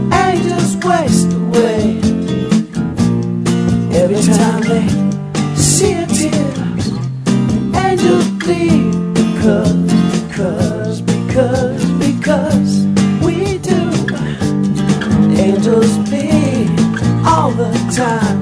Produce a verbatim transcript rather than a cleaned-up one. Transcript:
angels waste away. Every time they see a tear, angels bleed. Because, because, because, because we do. Angels bleed all the time.